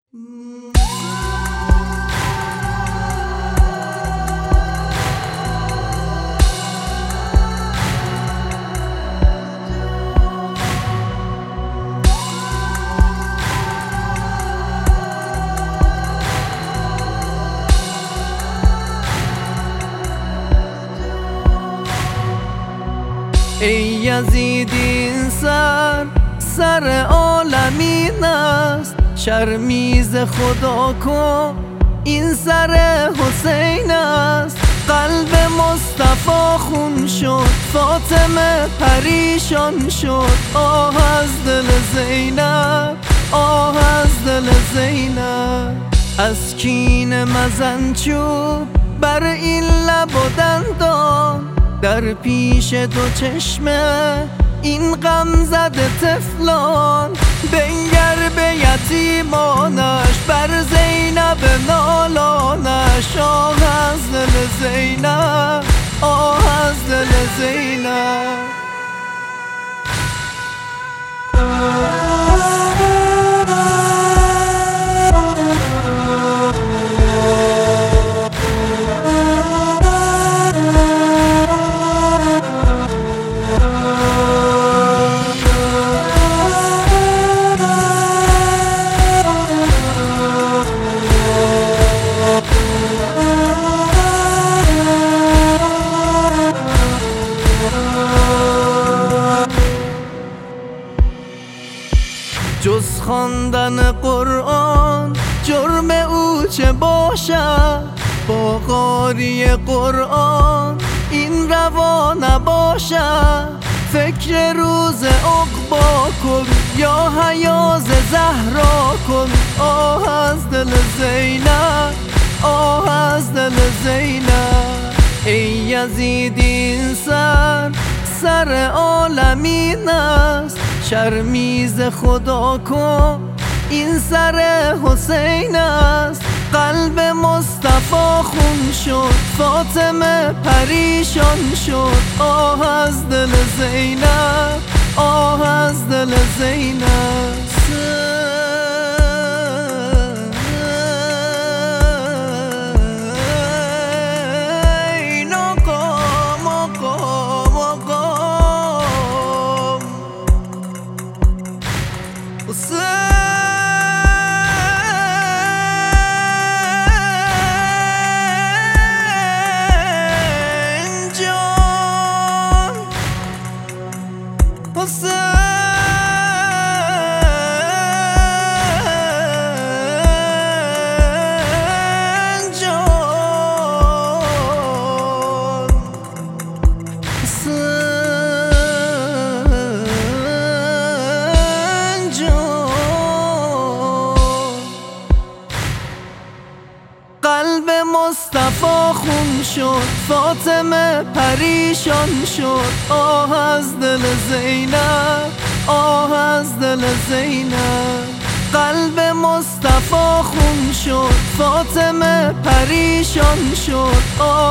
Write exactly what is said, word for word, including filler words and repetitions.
ای یزید این سر سر عالمین است، شرمیز خدا کن این سر حسین است. قلب مصطفی خون شد، فاطمه پریشان شد. آه از دل زینب، آه از دل زینب. از کینه مزن چوب بر این لب و دندان، در پیش دو چشمه این غم زده طفلان. بنگر به یتیمانش، بر زینب نالانش. آه از دل زینب، آه از دل زینب. جز خواندن قرآن جرم او چه باشد؟ با قاری قرآن این روا نباشد. فکر روز عقبا کن یا حیاز زهرا کن. آه از دل زینب، آه از دل زینب. ای یزید این سر سر عالمین است، شرمیز خدا کن این سر حسین است. قلب مصطفی خون شد، فاطمه پریشان شد. آه از دل زینب، آه از دل زینب. قلب مصطفی خون شد، فاطمه پریشان شد. آه از دل زینب، آه از دل زینب. قلب مصطفی خون شد، فاطمه پریشان شد. آه